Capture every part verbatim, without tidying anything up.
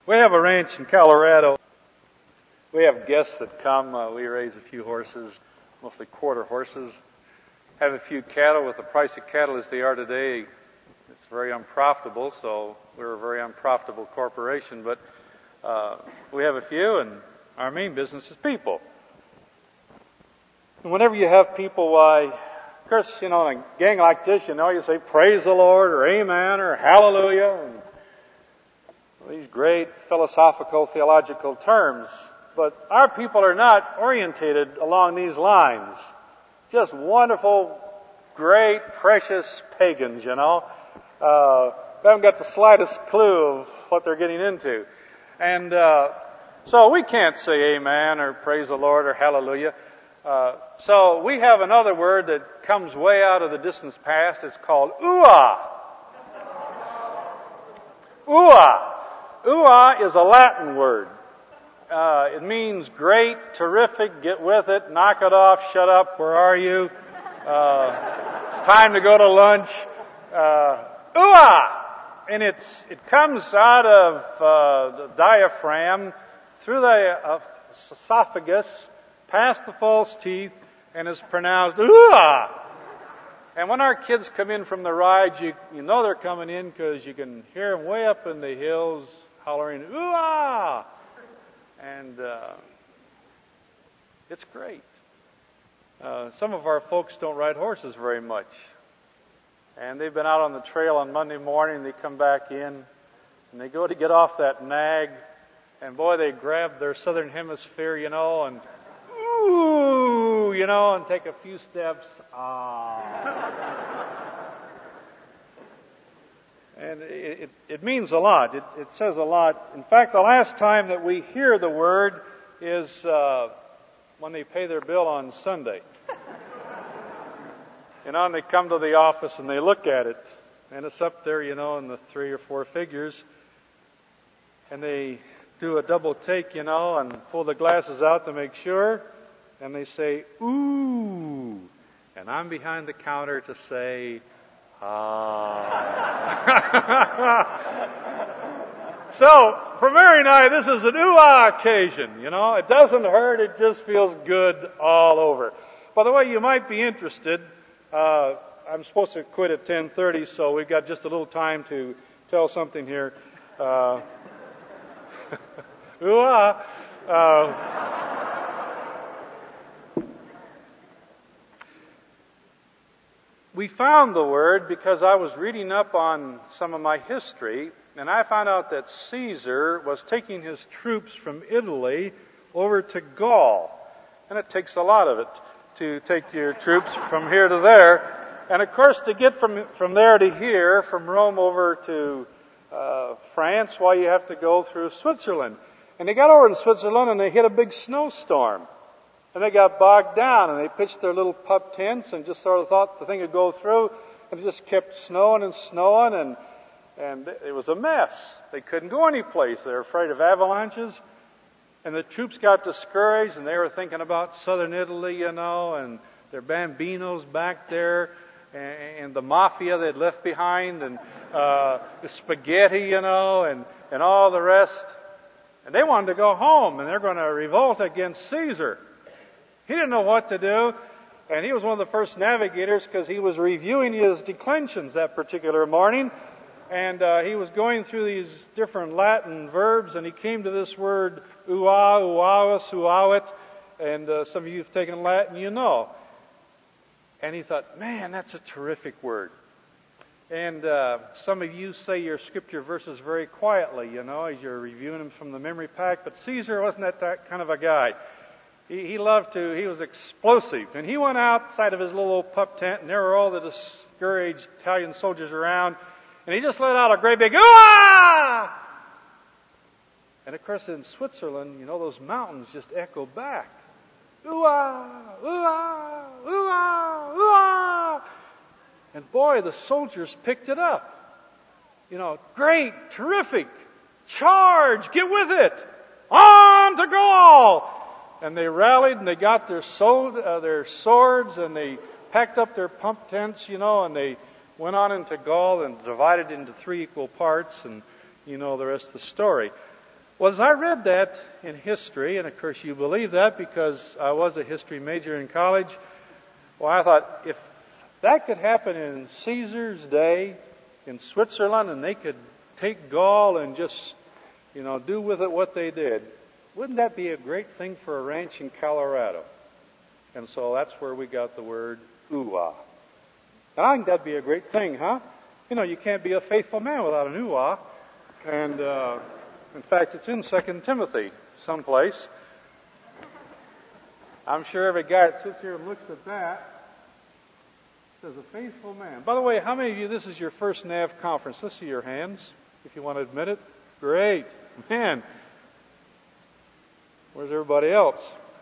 We have a ranch in Colorado. We have guests that come. Uh, we raise a few horses, mostly quarter horses. Have a few cattle. With the price of cattle as they are today, it's very unprofitable, so we're a very unprofitable corporation. But uh, we have a few, and our main business is people. And whenever you have people, why, of course, you know, in a gang like this, you know, you say praise the Lord, or amen, or hallelujah, and these great philosophical, theological terms. But our people are not orientated along these lines. Just wonderful, great, precious pagans, you know. Uh, they haven't got the slightest clue of what they're getting into. And uh, so we can't say amen or praise the Lord or hallelujah. Uh, so we have another word that comes way out of the distant past. It's called ooah. Ooah. Ooah is a Latin word. Uh, it means great, terrific, get with it, knock it off, shut up, where are you? Uh, it's time to go to lunch. Uh, ooah! And it's, it comes out of uh, the diaphragm, through the uh, esophagus, past the false teeth, and is pronounced ooah! And when our kids come in from the rides, you, you know they're coming in because you can hear them way up in the hills hollering ooah! And uh, it's great. Uh, some of our folks don't ride horses very much. And they've been out on the trail on Monday morning, they come back in, and they go to get off that nag, and boy, they grab their southern hemisphere, you know, and ooh, you know, and take a few steps. Ah. And it, it, it means a lot. It, it says a lot. In fact, the last time that we hear the word is uh, when they pay their bill on Sunday. You know, and they come to the office and they look at it, and it's up there, you know, in the three or four figures. And they do a double take, you know, and pull the glasses out to make sure. And they say, ooh. And I'm behind the counter to say, ah. So, for Mary and I, this is an ooh-ah occasion, you know. It doesn't hurt, it just feels good all over. By the way, you might be interested. Uh, I'm supposed to quit at ten thirty, so we've got just a little time to tell something here. Uh, ooh-ah. Uh, We found the word because I was reading up on some of my history, and I found out that Caesar was taking his troops from Italy over to Gaul. And it takes a lot of it to take your troops from here to there. And of course, to get from from there to here, from Rome over to uh, France, well, you have to go through Switzerland. And they got over to Switzerland and they hit a big snowstorm. And they got bogged down, and they pitched their little pup tents and just sort of thought the thing would go through, and it just kept snowing and snowing, and and it was a mess. They couldn't go anyplace. They were afraid of avalanches, and the troops got discouraged, and they were thinking about southern Italy, you know, and their bambinos back there, and, and the mafia they'd left behind, and uh, the spaghetti, you know, and, and all the rest. And they wanted to go home, and they're going to revolt against Caesar. He didn't know what to do, and he was one of the first navigators because he was reviewing his declensions that particular morning, and uh, he was going through these different Latin verbs, and he came to this word ua, uavus, uavit, and uh, some of you have taken Latin, you know. And he thought, man, that's a terrific word. And uh, some of you say your scripture verses very quietly, you know, as you're reviewing them from the memory pack, but Caesar wasn't that, that kind of a guy. He, he loved to, he was explosive. And he went outside of his little old pup tent, and there were all the discouraged Italian soldiers around, and he just let out a great big, ah! And of course in Switzerland, you know, those mountains just echo back. Ooh-ah, ooh-ah, ooh-ah, ooh-ah. And boy, the soldiers picked it up. You know, great, terrific, charge, get with it, on to Gaul! And they rallied and they got their, sold, uh, their swords and they packed up their pump tents, you know, and they went on into Gaul and divided into three equal parts, and you know the rest of the story. Well, as I read that in history, and of course you believe that because I was a history major in college, well, I thought if that could happen in Caesar's day in Switzerland and they could take Gaul and just, you know, do with it what they did, wouldn't that be a great thing for a ranch in Colorado? And so that's where we got the word ooh-ah. And I think that'd be a great thing, huh? You know, you can't be a faithful man without an ooh-ah. And, uh, in fact, it's in Second Timothy someplace. I'm sure every guy that sits here and looks at that says a faithful man. By the way, how many of you, this is your first N A V conference? Let's see your hands, if you want to admit it. Great. Man. Where's everybody else?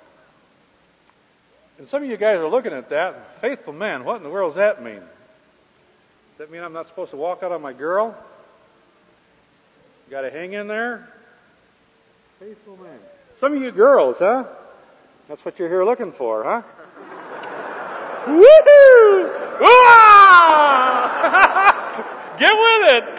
And some of you guys are looking at that. Faithful man, what in the world does that mean? Does that mean I'm not supposed to walk out on my girl? Got to hang in there? Faithful man. Some of you girls, huh? That's what you're here looking for, huh? Woohoo! Get with it!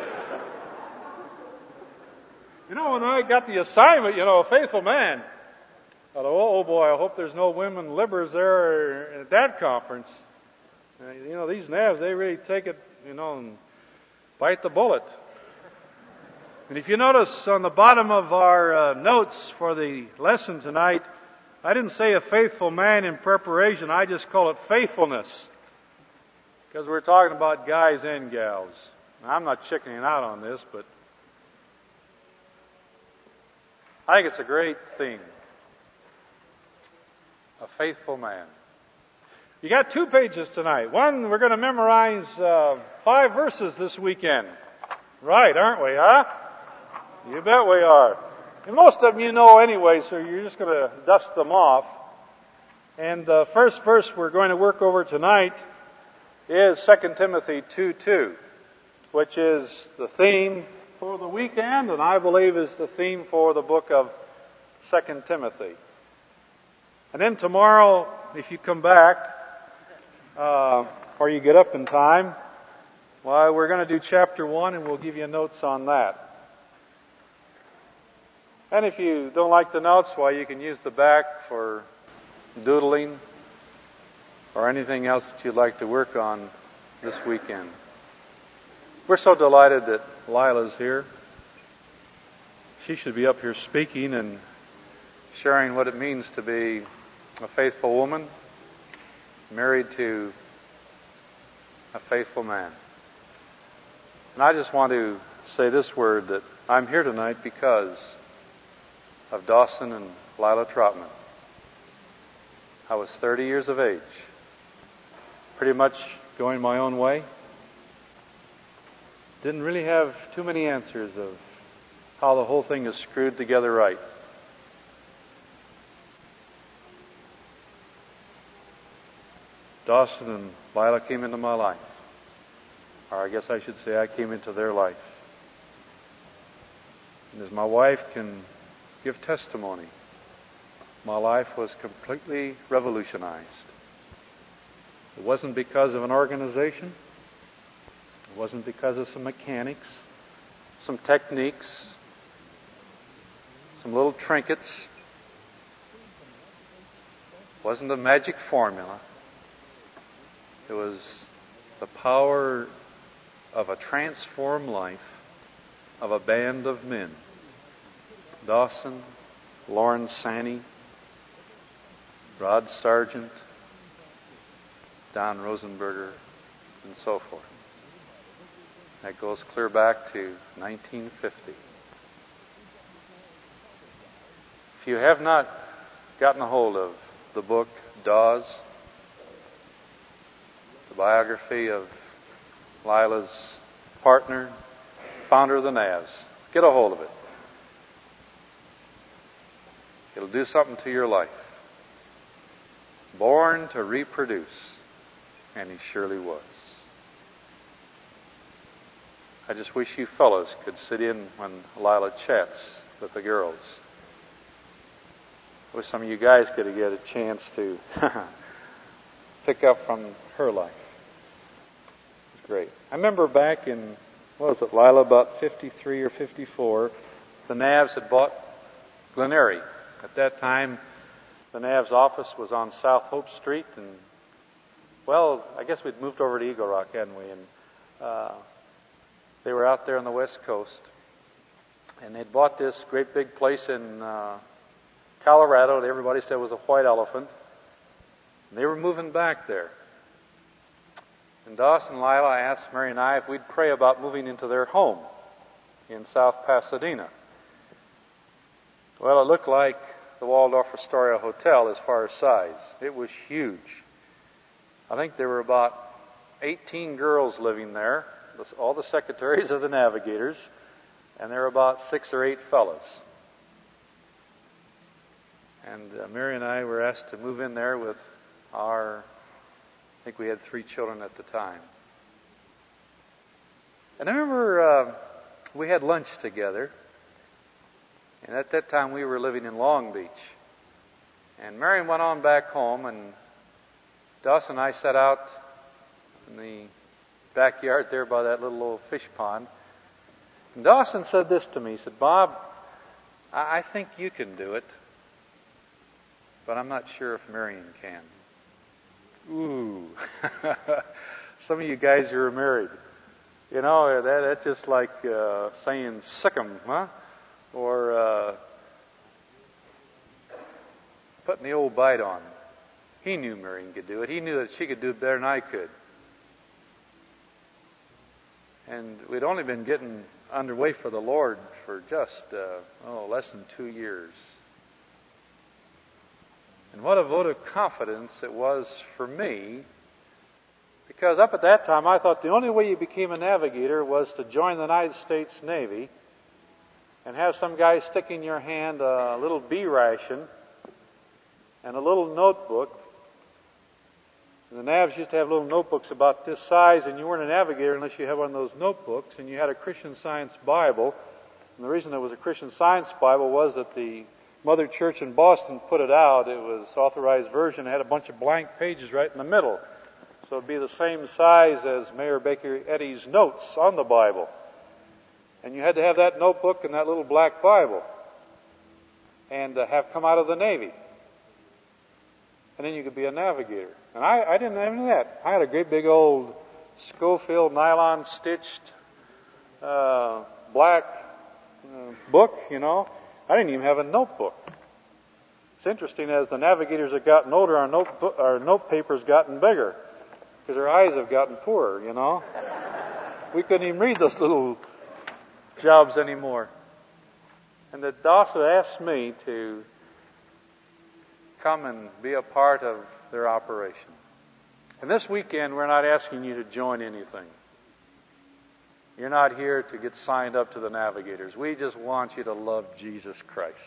You know, when I got the assignment, you know, a faithful man, I thought, oh, oh boy, I hope there's no women libbers there at that conference. Uh, you know, these N A Vs, they really take it, you know, and bite the bullet. And if you notice on the bottom of our uh, notes for the lesson tonight, I didn't say a faithful man in preparation. I just call it faithfulness. Because we're talking about guys and gals. Now, I'm not chickening out on this, but I think it's a great theme. A faithful man. You got two pages tonight. One, we're going to memorize uh, five verses this weekend. Right, aren't we, huh? You bet we are. And most of them you know anyway, so you're just going to dust them off. And the first verse we're going to work over tonight is Second Timothy two two, which is the theme for the weekend, and I believe is the theme for the book of Second Timothy. And then tomorrow, if you come back, uh, or you get up in time, well, we're going to do chapter one, and we'll give you notes on that. And if you don't like the notes, well, you can use the back for doodling or anything else that you'd like to work on this weekend. We're so delighted that Lila's here. She should be up here speaking and sharing what it means to be a faithful woman married to a faithful man. And I just want to say this word, that I'm here tonight because of Dawson and Lila Trotman. I was thirty years of age, pretty much going my own way. Didn't really have too many answers of how the whole thing is screwed together right. Dawson and Lila came into my life. Or I guess I should say I came into their life. And as my wife can give testimony, my life was completely revolutionized. It wasn't because of an organization. It wasn't because of some mechanics, some techniques, some little trinkets. It wasn't a magic formula. It was the power of a transformed life of a band of men. Dawson, Lauren Sanney, Rod Sargent, Don Rosenberger, and so forth. That goes clear back to nineteen fifty. If you have not gotten a hold of the book Dawes, the biography of Lila's partner, founder of the N A Vs, get a hold of it. It'll do something to your life. Born to reproduce, and he surely was. I just wish you fellows could sit in when Lila chats with the girls. I wish some of you guys could get a chance to pick up from her life. It's great. I remember back in, what was it, Lila, about fifty-three or fifty-four, the N A Vs had bought Glen Eyrie. At that time, the N A V's office was on South Hope Street, and, well, I guess we'd moved over to Eagle Rock, hadn't we? And uh, they were out there on the West Coast, and they'd bought this great big place in uh, Colorado that everybody said was a white elephant, and they were moving back there. And Dawson and Lila asked Mary and I if we'd pray about moving into their home in South Pasadena. Well, it looked like the Waldorf Astoria Hotel as far as size. It was huge. I think there were about eighteen girls living there, all the secretaries of the Navigators, and there were about six or eight fellas. And uh, Mary and I were asked to move in there with our, I think we had three children at the time. And I remember uh, we had lunch together. And at that time, we were living in Long Beach. And Marion went on back home, and Dawson and I sat out in the backyard there by that little old fish pond. And Dawson said this to me. He said, "Bob, I, I think you can do it, but I'm not sure if Marion can." Ooh. Some of you guys who are married, you know, that, that's just like uh, saying sick 'em, huh? Or uh, putting the old bite on. He knew Marion could do it. He knew that she could do it better than I could. And we'd only been getting underway for the Lord for just, uh, oh, less than two years. And what a vote of confidence it was for me, because up at that time I thought the only way you became a navigator was to join the United States Navy and have some guy stick in your hand a little bee ration and a little notebook. And the Navs used to have little notebooks about this size, and you weren't a navigator unless you had one of those notebooks, and you had a Christian Science Bible. And the reason it was a Christian Science Bible was that the Mother Church in Boston put it out. It was authorized version. It had a bunch of blank pages right in the middle. So it'd be the same size as Mayor Baker Eddy's notes on the Bible. And you had to have that notebook and that little black Bible and uh, have come out of the Navy. And then you could be a navigator. And I, I didn't have any of that. I had a great big old Schofield nylon stitched uh, black uh, book, you know. I didn't even have a notebook. It's interesting, as the navigators have gotten older, our note, our note paper's gotten bigger because our eyes have gotten poorer, you know. We couldn't even read those little jobs anymore. And that Dawson asked me to come and be a part of their operation. And this weekend, we're not asking you to join anything. You're not here to get signed up to the Navigators. We just want you to love Jesus Christ.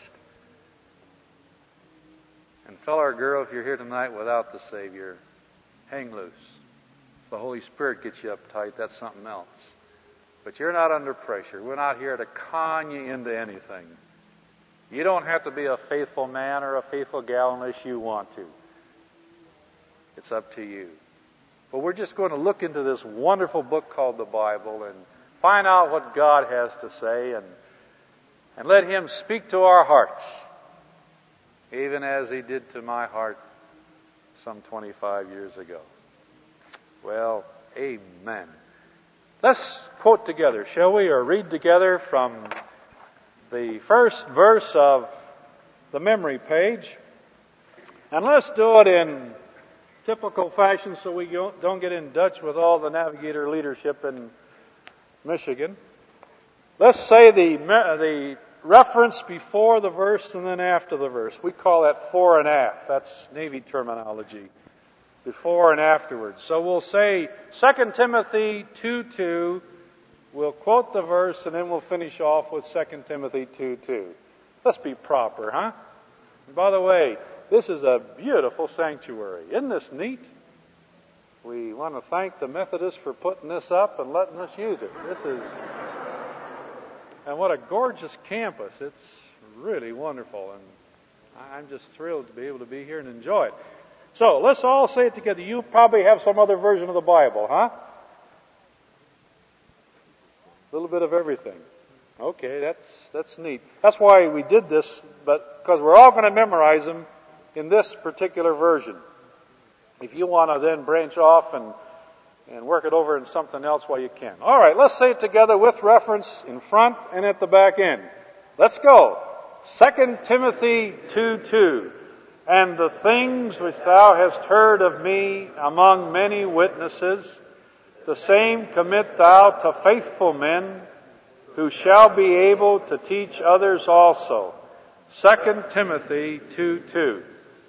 And fellow or girl, if you're here tonight without the Savior, hang loose. If the Holy Spirit gets you uptight, that's something else. But you're not under pressure. We're not here to con you into anything. You don't have to be a faithful man or a faithful gal unless you want to. It's up to you. But we're just going to look into this wonderful book called the Bible and find out what God has to say, and and let Him speak to our hearts, even as He did to my heart some twenty-five years ago. Well, amen. Let's quote together, shall we, or read together from the first verse of the memory page. And let's do it in typical fashion so we don't get in Dutch with all the navigator leadership in Michigan. Let's say the the reference before the verse and then after the verse. We call that fore and aft. That's Navy terminology. Before and afterwards. So we'll say Second Timothy two two. We'll quote the verse and then we'll finish off with Second Timothy two two. Let's be proper, huh? And by the way, this is a beautiful sanctuary. Isn't this neat? We want to thank the Methodists for putting this up and letting us use it. This is, and what a gorgeous campus. It's really wonderful, and I'm just thrilled to be able to be here and enjoy it. So let's all say it together. You probably have some other version of the Bible, huh? A little bit of everything. Okay, that's that's neat. That's why we did this, but because we're all going to memorize them in this particular version. If you want to then branch off and and work it over in something else, well, you can. All right, let's say it together with reference in front and at the back end. Let's go. Second Timothy two two. And the things which thou hast heard of me among many witnesses, the same commit thou to faithful men, who shall be able to teach others also. Second Timothy two two.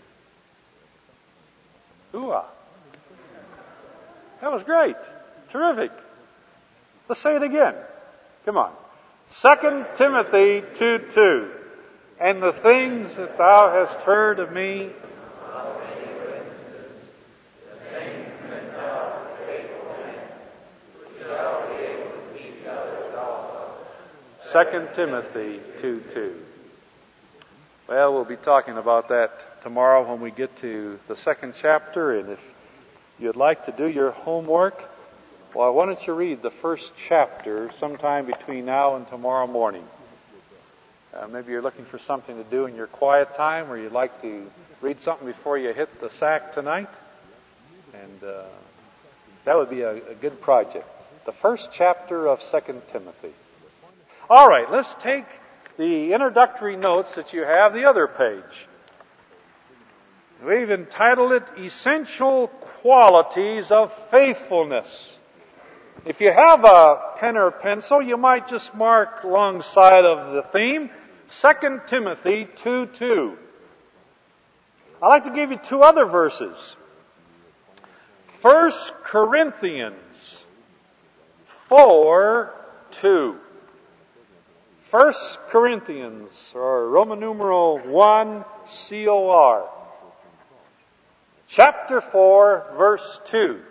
Ooh-ah. That was great. Terrific. Let's say it again. Come on. Second Timothy two two. And the things that thou hast heard of me, Second Timothy two two. Well, we'll be talking about that tomorrow when we get to the second chapter. And if you'd like to do your homework, well, why don't you read the first chapter sometime between now and tomorrow morning? Uh, maybe you're looking for something to do in your quiet time, or you'd like to read something before you hit the sack tonight. And uh, that would be a, a good project. The first chapter of Second Timothy. All right, let's take the introductory notes that you have, the other page. We've entitled it Essential Qualities of Faithfulness. If you have a pen or pencil, you might just mark alongside of the theme, Second Timothy two two. I'd like to give you two other verses. First Corinthians four two. First Corinthians, or Roman numeral one, C O R. Chapter four, verse two.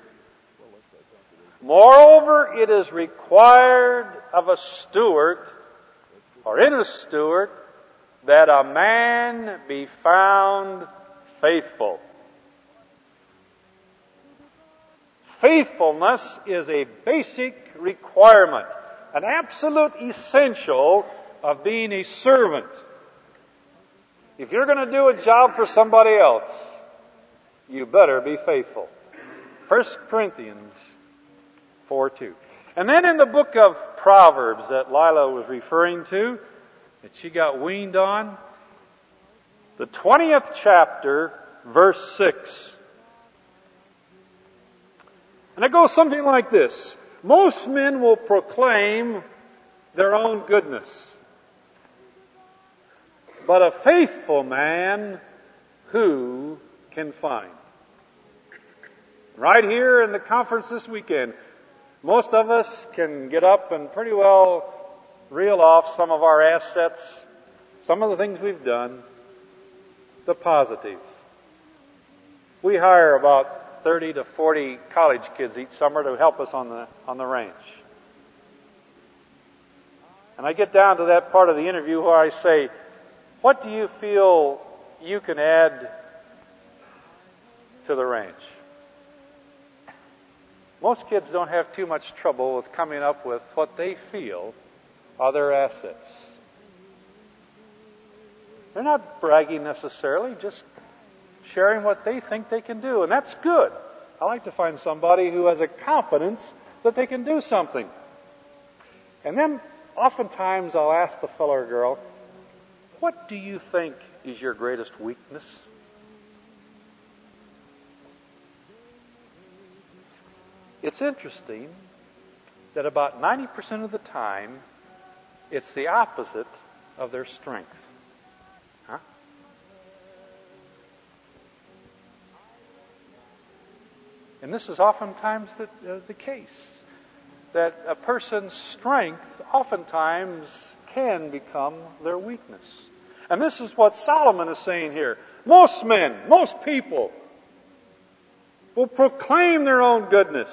Moreover, it is required of a steward, or in a steward, that a man be found faithful. Faithfulness is a basic requirement, an absolute essential of being a servant. If you're going to do a job for somebody else, you better be faithful. First Corinthians four two. And then in the book of Proverbs that Lila was referring to, that she got weaned on, the twentieth chapter, verse six. And it goes something like this. Most men will proclaim their own goodness, but a faithful man who can find? Right here in the conference this weekend, most of us can get up and pretty well reel off some of our assets, some of the things we've done, the positives. We hire about thirty to forty college kids each summer to help us on the on the ranch. And I get down to that part of the interview where I say, what do you feel you can add to the ranch? Most kids don't have too much trouble with coming up with what they feel are their assets. They're not bragging necessarily, just sharing what they think they can do. And that's good. I like to find somebody who has a confidence that they can do something. And then oftentimes I'll ask the fellow or girl, what do you think is your greatest weakness? It's interesting that about ninety percent of the time, it's the opposite of their strength. Huh? And this is oftentimes the, uh, the case. That a person's strength oftentimes can become their weakness. And this is what Solomon is saying here. Most men, most people will proclaim their own goodness.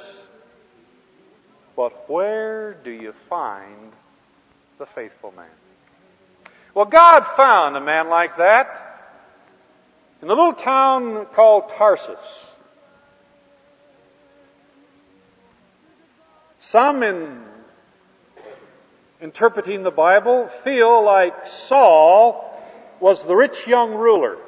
But where do you find the faithful man? Well, God found a man like that in the little town called Tarsus. Some in interpreting the Bible, feel like Saul was the rich young ruler.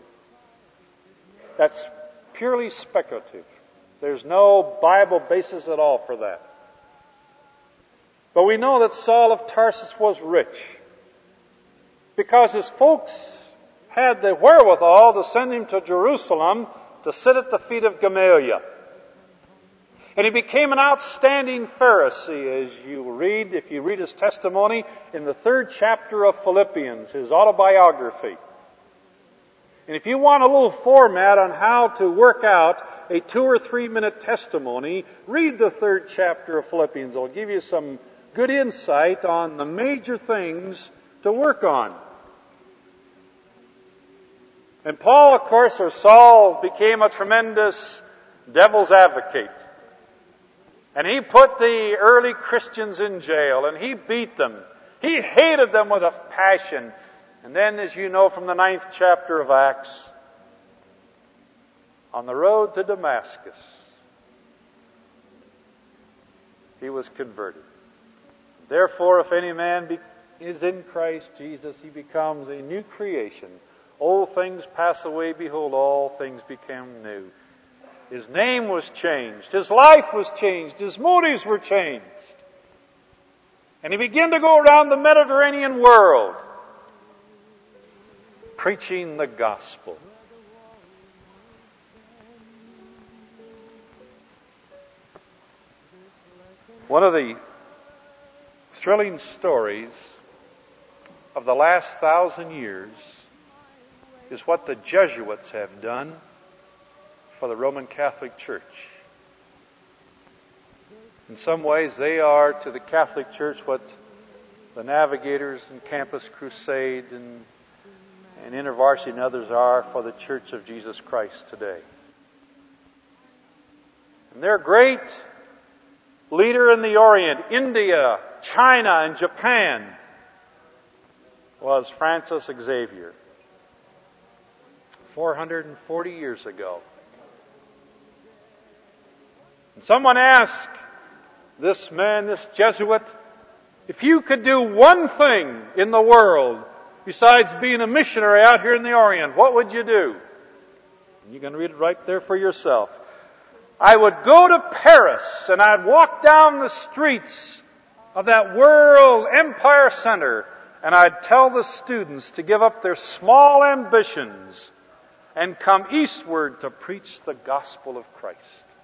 That's purely speculative. There's no Bible basis at all for that. But we know that Saul of Tarsus was rich because his folks had the wherewithal to send him to Jerusalem to sit at the feet of Gamaliel. And he became an outstanding Pharisee, as you read, if you read his testimony in the third chapter of Philippians, his autobiography. And if you want a little format on how to work out a two or three minute testimony, read the third chapter of Philippians. It'll give you some good insight on the major things to work on. And Paul, of course, or Saul, became a tremendous devil's advocate. And he put the early Christians in jail, and he beat them. He hated them with a passion. And then, as you know from the ninth chapter of Acts, on the road to Damascus, he was converted. Therefore, if any man be, is in Christ Jesus, he becomes a new creation. Old things pass away, behold, all things become new. His name was changed. His life was changed. His motives were changed. And he began to go around the Mediterranean world preaching the gospel. One of the thrilling stories of the last thousand years is what the Jesuits have done for the Roman Catholic Church. In some ways, they are to the Catholic Church what the Navigators and Campus Crusade and, and InterVarsity and others are for the Church of Jesus Christ today. And their great leader in the Orient, India, China, and Japan, was Francis Xavier. four hundred forty years ago. And someone asked this man, this Jesuit, if you could do one thing in the world besides being a missionary out here in the Orient, what would you do? And you can read it right there for yourself. I would go to Paris and I'd walk down the streets of that World Empire Center and I'd tell the students to give up their small ambitions and come eastward to preach the gospel of Christ.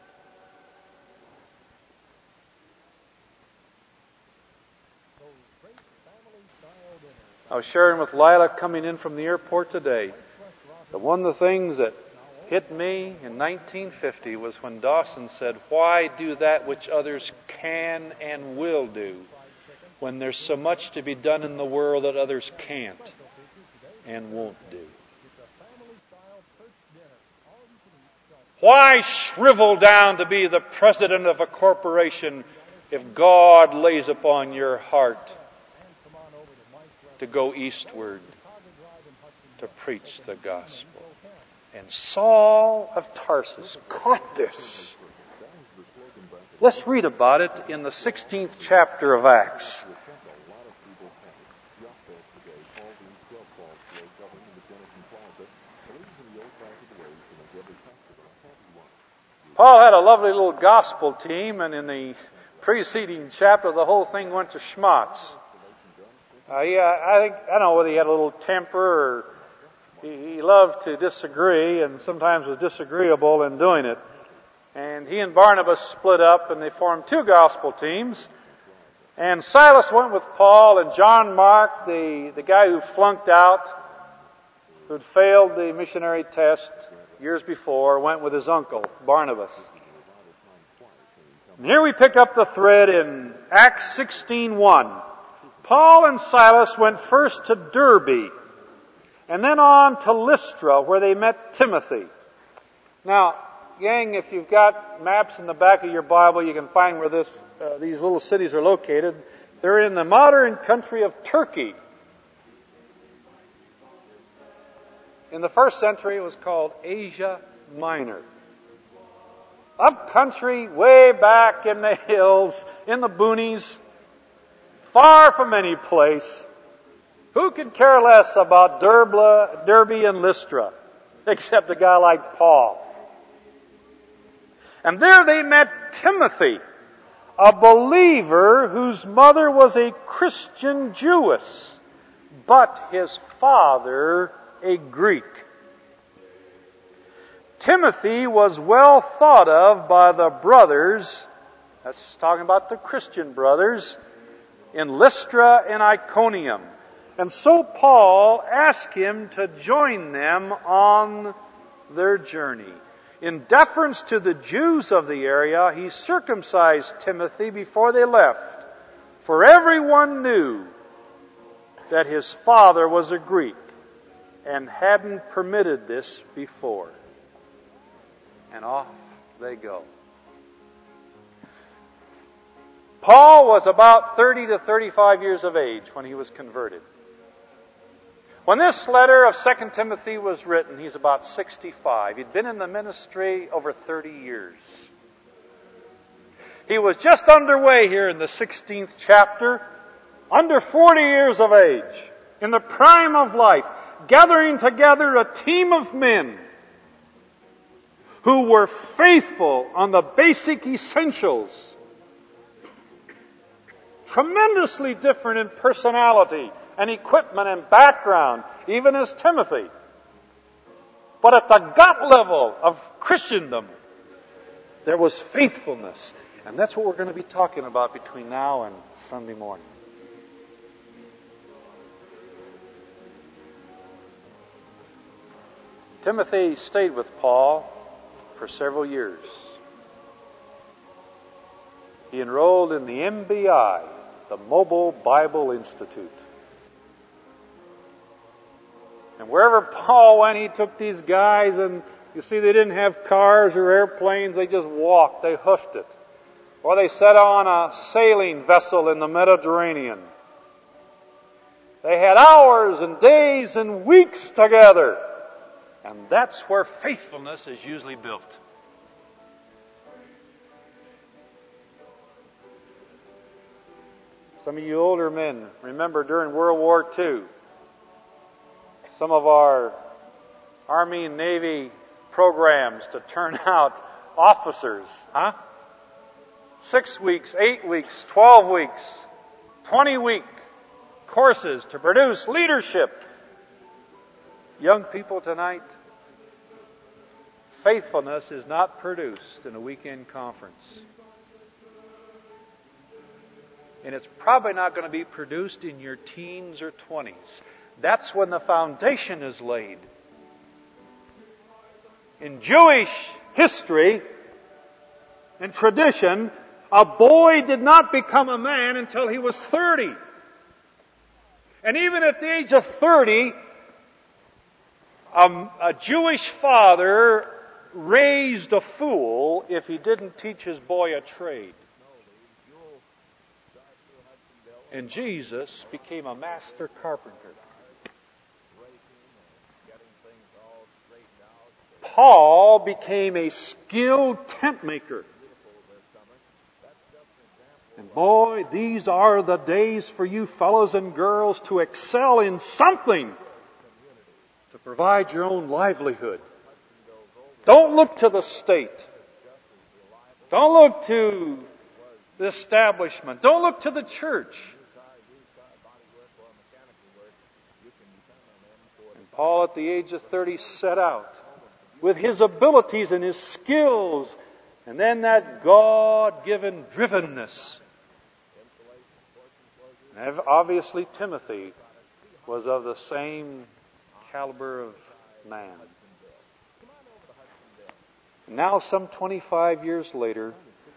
I was sharing with Lila coming in from the airport today that one of the things that hit me in nineteen fifty was when Dawson said, "Why do that which others can and will do when there's so much to be done in the world that others can't and won't do? Why shrivel down to be the president of a corporation if God lays upon your heart to go eastward to preach the gospel?" And Saul of Tarsus caught this. Let's read about it in the sixteenth chapter of Acts. Paul had a lovely little gospel team, and in the preceding chapter, the whole thing went to schmutz. Uh, yeah, I think I don't know whether he had a little temper or he, he loved to disagree, and sometimes was disagreeable in doing it. And he and Barnabas split up, and they formed two gospel teams. And Silas went with Paul, and John Mark, the the guy who flunked out, who'd failed the missionary test years before, went with his uncle Barnabas. And here we pick up the thread in Acts sixteen one. Paul and Silas went first to Derbe, and then on to Lystra, where they met Timothy. Now, gang, if you've got maps in the back of your Bible, you can find where this uh, these little cities are located. They're in the modern country of Turkey. In the first century, it was called Asia Minor. Up country, way back in the hills, in the boonies, far from any place. Who could care less about Derbe, Derbe and Lystra, except a guy like Paul? And there they met Timothy, a believer whose mother was a Christian Jewess, but his father a Greek. Timothy was well thought of by the brothers, that's talking about the Christian brothers, in Lystra and Iconium. And so Paul asked him to join them on their journey. In deference to the Jews of the area, he circumcised Timothy before they left, for everyone knew that his father was a Greek and hadn't permitted this before. And off they go. Paul was about thirty to thirty-five years of age when he was converted. When this letter of Second Timothy was written, he's about sixty-five. He'd been in the ministry over thirty years. He was just underway here in the sixteenth chapter, under forty years of age, in the prime of life, gathering together a team of men who were faithful on the basic essentials, tremendously different in personality and equipment and background, even as Timothy. But at the gut level of Christendom, there was faithfulness. And that's what we're going to be talking about between now and Sunday morning. Timothy stayed with Paul for several years. He enrolled in the M B I, the Mobile Bible Institute. And wherever Paul went, he took these guys, and you see they didn't have cars or airplanes, they just walked, they hoofed it. Or they sat on a sailing vessel in the Mediterranean. They had hours and days and weeks together. And that's where faithfulness is usually built. Some of you older men remember during World War Two, some of our Army and Navy programs to turn out officers, huh? Six weeks, eight weeks, twelve weeks, twenty week courses to produce leadership. Young people tonight, faithfulness is not produced in a weekend conference. And it's probably not going to be produced in your teens or twenties. That's when the foundation is laid. In Jewish history and tradition, a boy did not become a man until he was thirty. And even at the age of thirty, um, a Jewish father raised a fool if he didn't teach his boy a trade. And Jesus became a master carpenter. Paul became a skilled tent maker. And boy, these are the days for you fellows and girls to excel in something to provide your own livelihood. Don't look to the state. Don't look to the establishment. Don't look to the church. And Paul, at the age of thirty, set out with his abilities and his skills, and then that God-given drivenness. And obviously, Timothy was of the same caliber of man. Now, some twenty-five years later,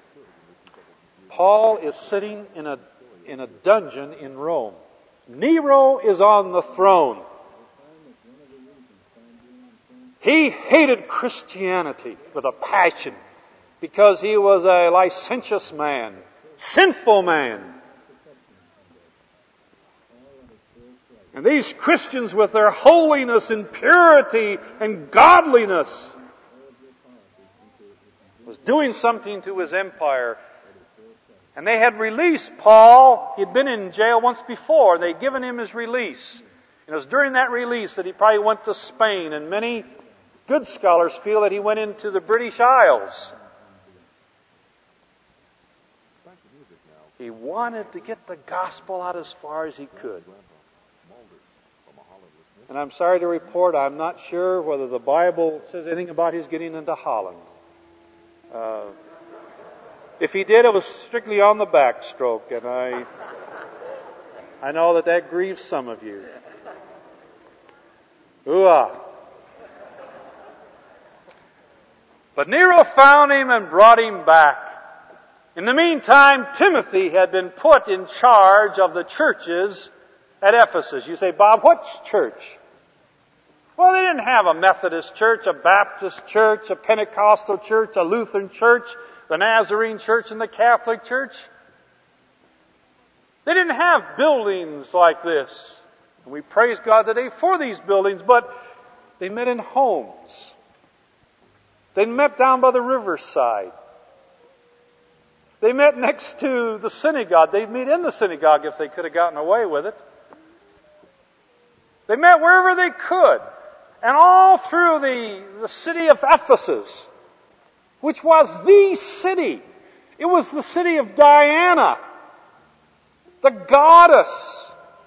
Paul is sitting in a, in a dungeon in Rome. Nero is on the throne. He hated Christianity with a passion because he was a licentious man, sinful man. And these Christians, with their holiness and purity and godliness, was doing something to his empire. And they had released Paul. He had been in jail once before. They'd given him his release. And it was during that release that he probably went to Spain. And many good scholars feel that he went into the British Isles. He wanted to get the gospel out as far as he could. And I'm sorry to report, I'm not sure whether the Bible says anything about his getting into Holland. Uh, if he did, it was strictly on the backstroke, and I, I know that that grieves some of you. Ooh-ah. But Nero found him and brought him back. In the meantime, Timothy had been put in charge of the churches at Ephesus. You say, Bob, what's church? Well, they didn't have a Methodist church, a Baptist church, a Pentecostal church, a Lutheran church, the Nazarene church, and the Catholic church. They didn't have buildings like this. And we praise God today for these buildings, but they met in homes. They met down by the riverside. They met next to the synagogue. They'd meet in the synagogue if they could have gotten away with it. They met wherever they could. And all through the, the city of Ephesus, which was the city. It was the city of Diana, the goddess.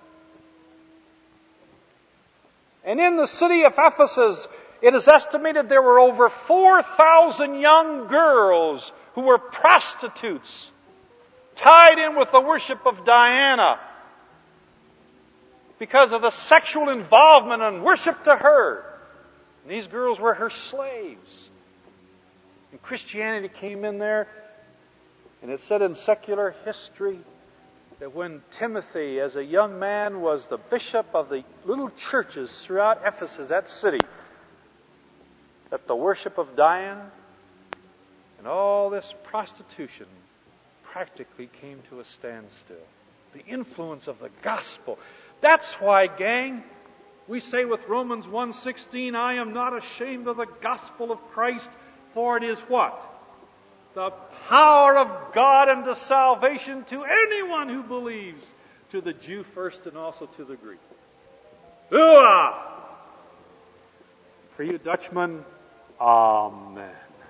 And in the city of Ephesus, it is estimated there were over four thousand young girls who were prostitutes, tied in with the worship of Diana because of the sexual involvement and worship to her. And these girls were her slaves. And Christianity came in there, and it said in secular history that when Timothy, as a young man, was the bishop of the little churches throughout Ephesus, that city, that the worship of Diana and all this prostitution practically came to a standstill. The influence of the gospel. That's why, gang, we say with Romans one sixteen, I am not ashamed of the gospel of Christ, for it is what? The power of God unto salvation to anyone who believes, to the Jew first and also to the Greek. Ooh-ah! For you Dutchmen, amen.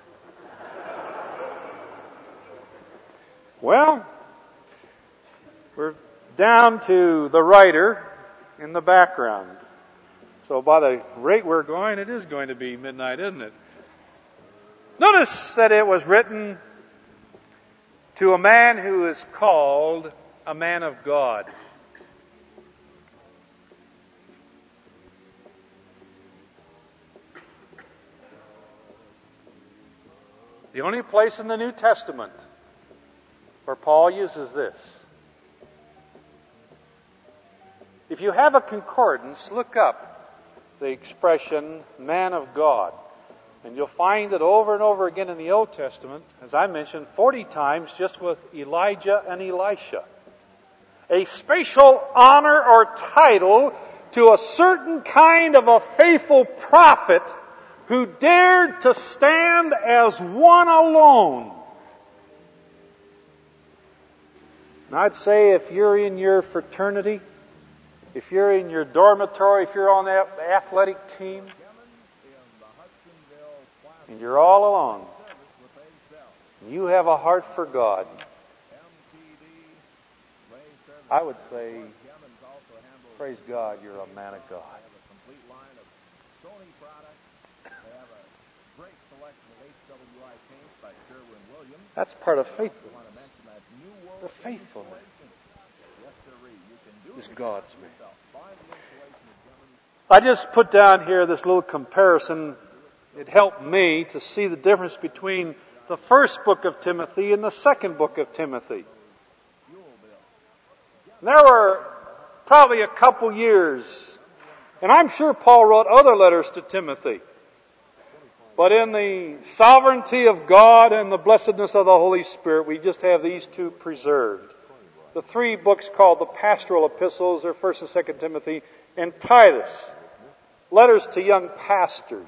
Well, we're down to the writer in the background. So by the rate we're going, it is going to be midnight, isn't it? Notice that it was written to a man who is called a man of God. The only place in the New Testament where Paul uses this. If you have a concordance, look up the expression man of God. And you'll find it over and over again in the Old Testament, as I mentioned, forty times just with Elijah and Elisha. A special honor or title to a certain kind of a faithful prophet who dared to stand as one alone. And I'd say if you're in your fraternity, if you're in your dormitory, if you're on that athletic team, and you're all alone, and you have a heart for God, I would say, praise God, you're a man of God. That's part of faithfulness. The faithfulness is God's man. I just put down here this little comparison. It helped me to see the difference between the first book of Timothy and the second book of Timothy. There were probably a couple years, and I'm sure Paul wrote other letters to Timothy. But in the sovereignty of God and the blessedness of the Holy Spirit, we just have these two preserved. The three books called the pastoral epistles are First and Second Timothy and Titus. Letters to young pastors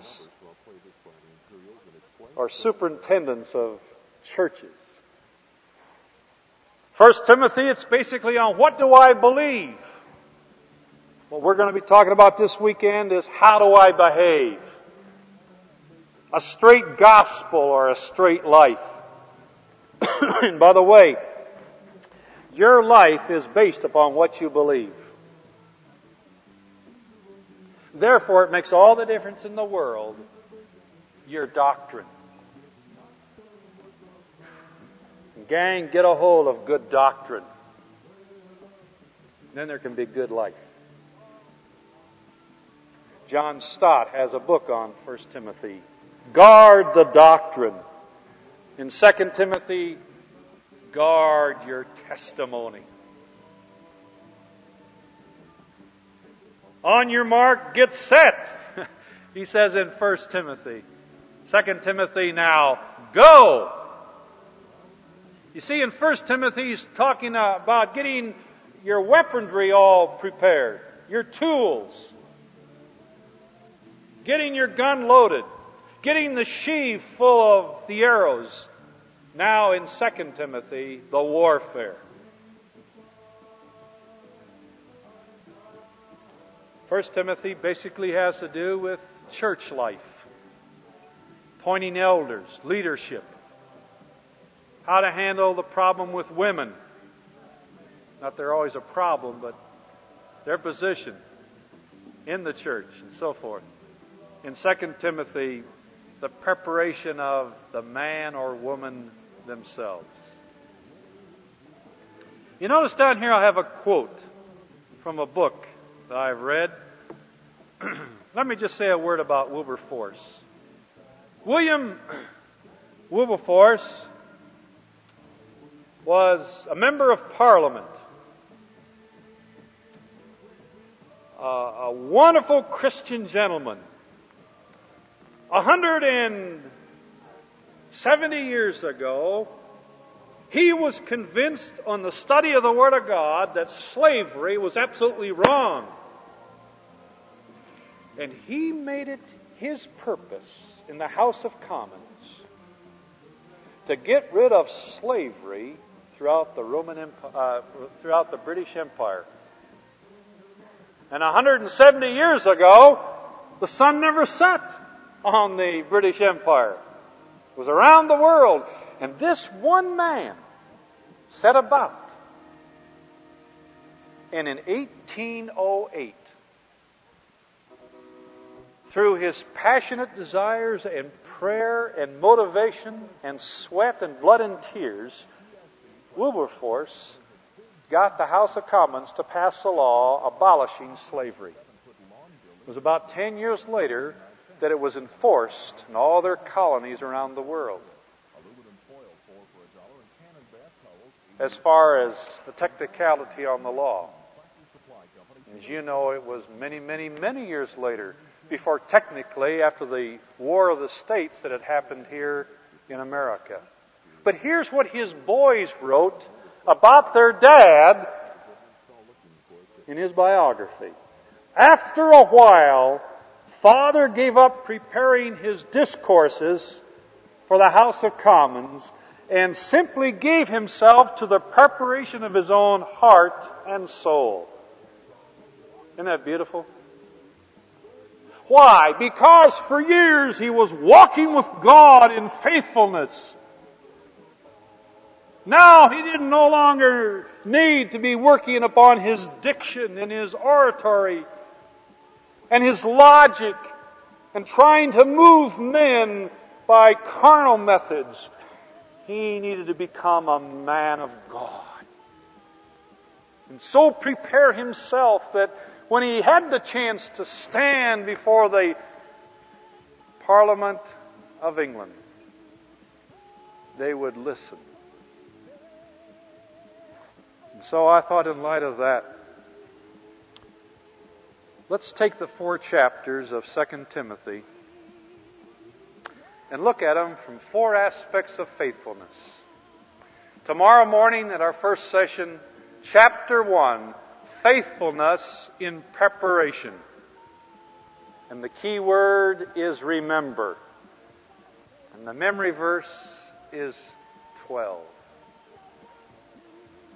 or superintendents of churches. First Timothy, it's basically on what do I believe? What we're going to be talking about this weekend is how do I behave? A straight gospel or a straight life. And by the way, your life is based upon what you believe. Therefore, it makes all the difference in the world, your doctrine. Gang, get a hold of good doctrine. Then there can be good life. John Stott has a book on First Timothy. Guard the doctrine. In Second Timothy, guard your testimony. On your mark, get set. He says in First Timothy. Second Timothy, now, go. You see, in First Timothy, he's talking about getting your weaponry all prepared, your tools, getting your gun loaded, getting the sheath full of the arrows. Now in Second Timothy, the warfare. First Timothy basically has to do with church life, appointing elders, leadership, how to handle the problem with women. Not they're always a problem, but their position in the church and so forth. In Second Timothy, the preparation of the man or woman themselves. You notice down here I have a quote from a book that I've read. Let me just say a word about Wilberforce. William Wilberforce was a member of Parliament, uh, a wonderful Christian gentleman. A hundred and seventy years ago, he was convinced on the study of the Word of God that slavery was absolutely wrong. And he made it his purpose in the House of Commons to get rid of slavery throughout the Roman Empire, uh, throughout the British Empire. And one hundred seventy years ago, the sun never set on the British Empire. It was around the world. And this one man set about. And in eighteen oh eight, through his passionate desires and prayer and motivation and sweat and blood and tears, Wilberforce got the House of Commons to pass a law abolishing slavery. It was about ten years later that it was enforced in all their colonies around the world. As far as the technicality on the law, as you know, it was many, many, many years later before technically, after the War of the States, that had happened here in America. But here's what his boys wrote about their dad in his biography. After a while, Father gave up preparing his discourses for the House of Commons and simply gave himself to the preparation of his own heart and soul. Isn't that beautiful? Why? Because for years he was walking with God in faithfulness. Now he didn't no longer need to be working upon his diction and his oratory and his logic and trying to move men by carnal methods. He needed to become a man of God. And so prepare himself that when he had the chance to stand before the Parliament of England, they would listen. And so I thought, in light of that, let's take the four chapters of Second Timothy and look at them from four aspects of faithfulness. Tomorrow morning at our first session, chapter one, faithfulness in preparation. And the key word is remember. And the memory verse is twelve.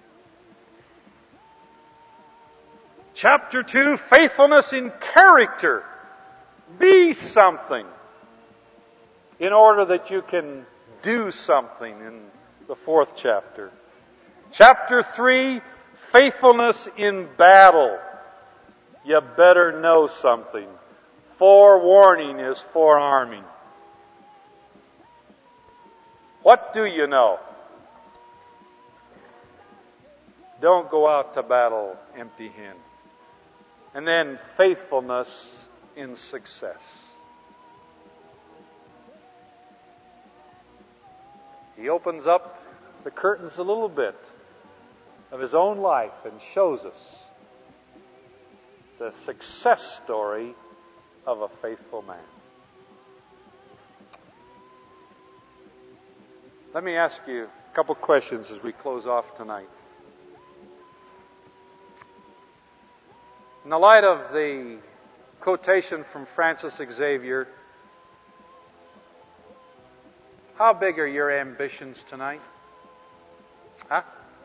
Chapter two, faithfulness in character. Be something in order that you can do something in the fourth chapter. Chapter three, faithfulness in battle. You better know something. Forewarning is forearming. What do you know? Don't go out to battle empty-handed. And then faithfulness in success. He opens up the curtains a little bit of his own life and shows us the success story of a faithful man. Let me ask you a couple questions as we close off tonight. In the light of the quotation from Francis Xavier, how big are your ambitions tonight? Huh?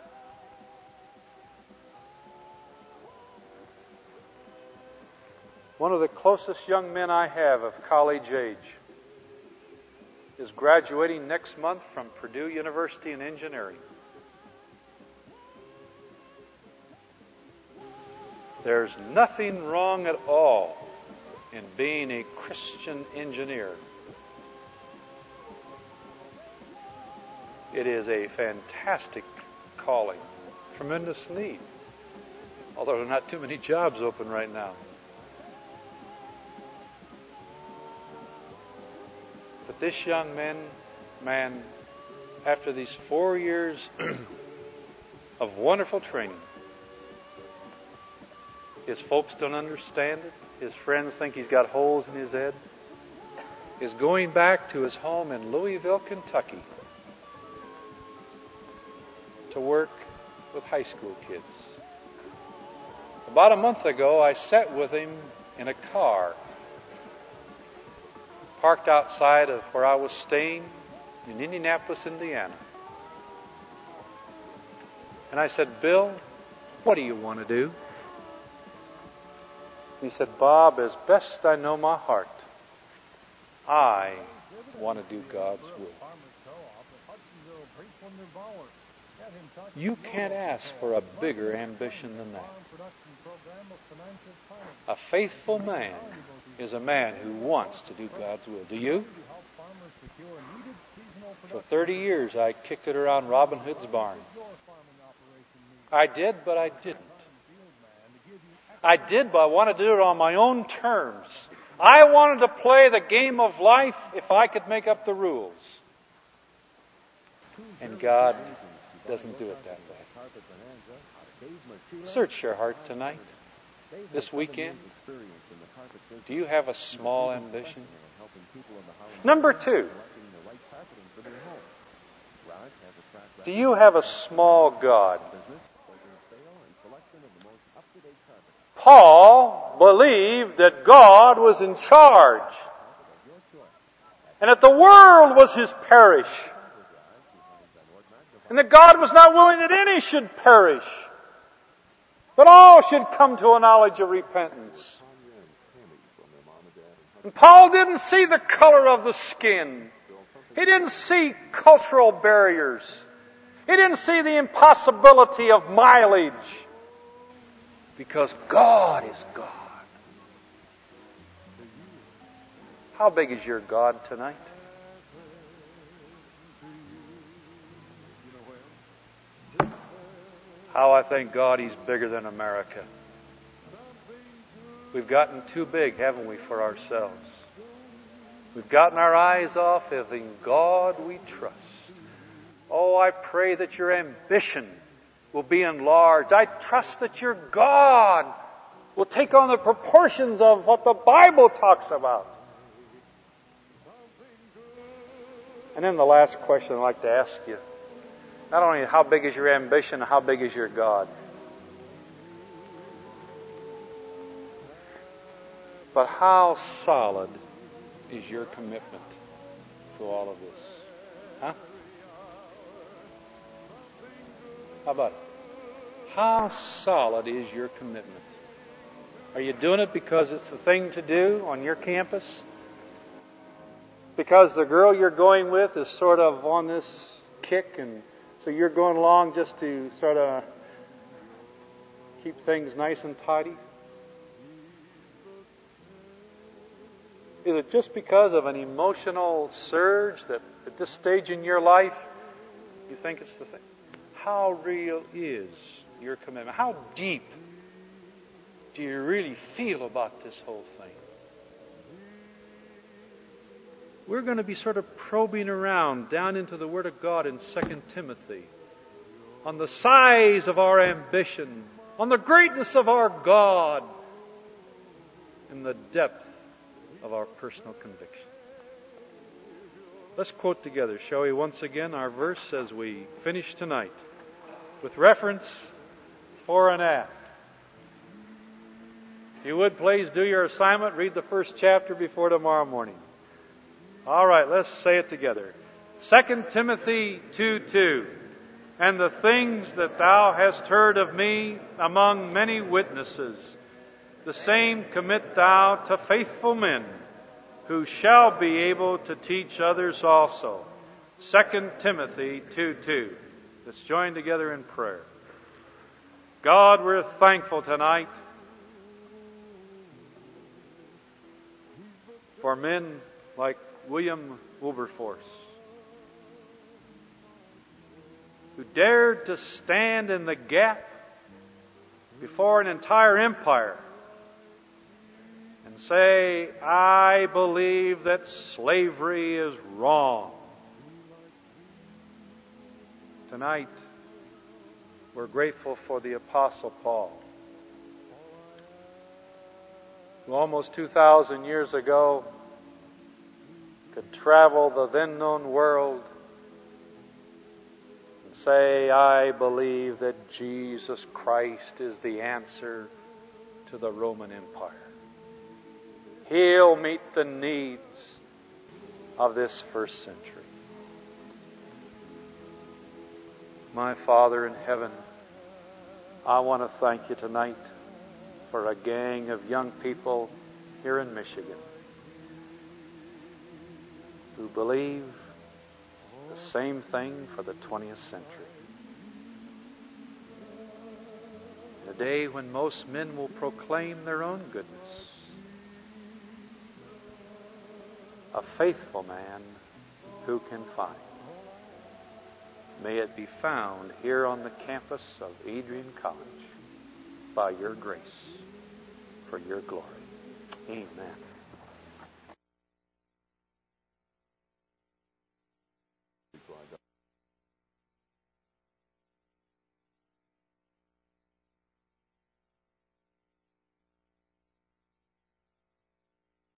One of the closest young men I have of college age is graduating next month from Purdue University in engineering. There's nothing wrong at all in being a Christian engineer. It is a fantastic calling, tremendous need, although there are not too many jobs open right now. But this young man, man, after these four years of wonderful training, his folks don't understand it. His friends think he's got holes in his head. Is going back to his home in Louisville, Kentucky to work with high school kids. About a month ago, I sat with him in a car parked outside of where I was staying in Indianapolis, Indiana. And I said, "Bill, what do you want to do?" He said, "Bob, as best I know my heart, I want to do God's will." You can't ask for a bigger ambition than that. A faithful man is a man who wants to do God's will. Do you? For thirty years, I kicked it around Robin Hood's barn. I did, but I didn't. I did, but I wanted to do it on my own terms. I wanted to play the game of life if I could make up the rules. And God doesn't do it that way. Search your heart tonight, this weekend. Do you have a small ambition? Number two, do you have a small God? Paul believed that God was in charge and that the world was his parish and that God was not willing that any should perish, but all should come to a knowledge of repentance. And Paul didn't see the color of the skin. He didn't see cultural barriers. He didn't see the impossibility of mileage. Because God is God. How big is your God tonight? How I thank God He's bigger than America. We've gotten too big, haven't we, for ourselves? We've gotten our eyes off of in God we trust. Oh, I pray that your ambition will be enlarged. I trust that your God will take on the proportions of what the Bible talks about. And then the last question I'd like to ask you, not only how big is your ambition, how big is your God? But how solid is your commitment to all of this? Huh? How about it? How solid is your commitment? Are you doing it because it's the thing to do on your campus? Because the girl you're going with is sort of on this kick, and so you're going along just to sort of keep things nice and tidy? Is it just because of an emotional surge that at this stage in your life you think it's the thing? How real is your commitment? How deep do you really feel about this whole thing? We're going to be sort of probing around down into the Word of God in Second Timothy on the size of our ambition, on the greatness of our God, and the depth of our personal conviction. Let's quote together, shall we, once again, our verse as we finish tonight with reference fore and aft. If you would, please do your assignment. Read the first chapter before tomorrow morning. All right, let's say it together. Second Timothy two two. And the things that thou hast heard of me among many witnesses, the same commit thou to faithful men, who shall be able to teach others also. Second Timothy two two. Let's join together in prayer. God, we're thankful tonight for men like William Wilberforce, who dared to stand in the gap before an entire empire and say, I believe that slavery is wrong. Tonight, we're grateful for the Apostle Paul, who almost two thousand years ago could travel the then known world and say, I believe that Jesus Christ is the answer to the Roman Empire. He'll meet the needs of this first century. My Father in heaven, I want to thank you tonight for a gang of young people here in Michigan who believe the same thing for the twentieth century. In a day when most men will proclaim their own goodness, a faithful man who can find. May it be found here on the campus of Adrian College by your grace, for your glory. Amen.